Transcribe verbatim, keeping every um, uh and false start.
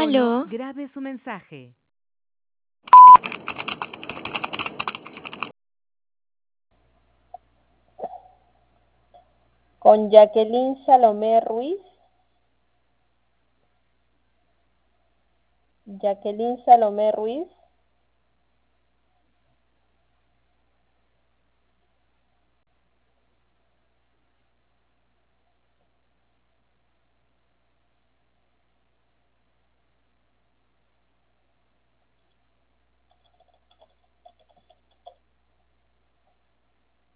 tono, Aló, grabe su mensaje. Con Jacqueline Salomé Ruiz. Jacqueline Salomé Ruiz.